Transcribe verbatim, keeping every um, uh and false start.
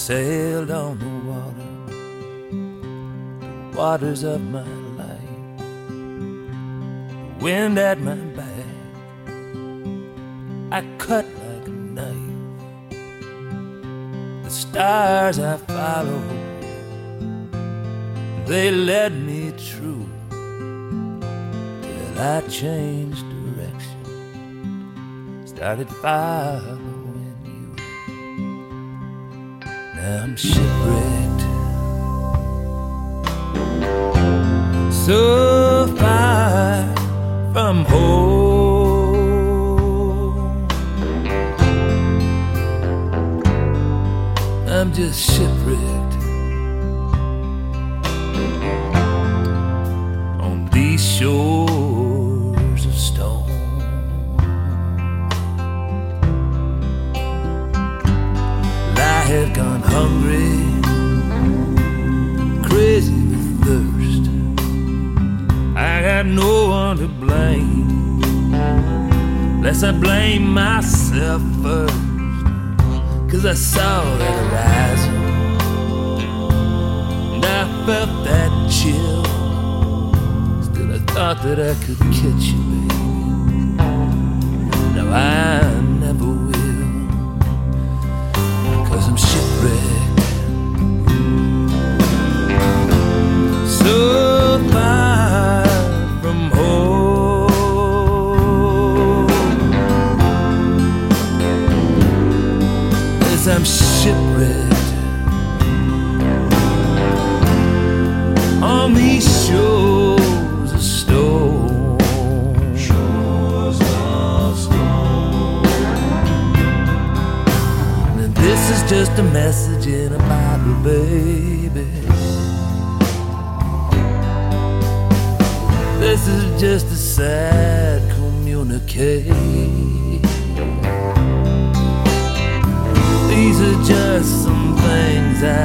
sailed on the water, the waters of my life, the wind at my back, I cut like a knife. The stars I followed, they led me true, till I changed direction, started following you. Now I'm shipwrecked, so far from home. I'm just shipwrecked on these shores of stone. I have gone hungry, crazy with thirst. I got no one to blame, unless I blame myself first. 'Cause I saw that horizon, and I felt that chill. Still I thought that I could catch you, baby. Now I never will, 'cause I'm shipwrecked, so far from home. Yes, I'm shipwrecked on these shores of stone. Shores of stone. And this is just a message in a bottle, baby. This is just a sad communique. These are just some things I